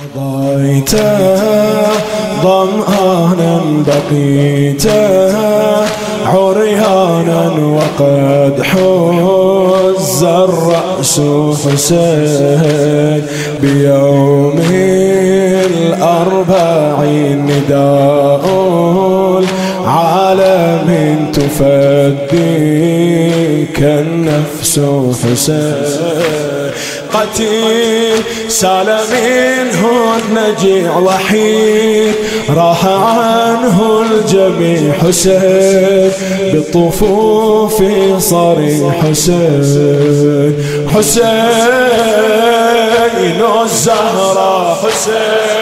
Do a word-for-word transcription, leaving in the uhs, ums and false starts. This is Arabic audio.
ضيت ظمآنا بقيت عريانا وقد حز الرأس حسين بيوم الأربعين نداء العالم تفديك النفس حسين قتيل سال منه النجيع وحيد راح عنه الجميع حسين بالطفوف صريح حسين حسين الزهراء حسين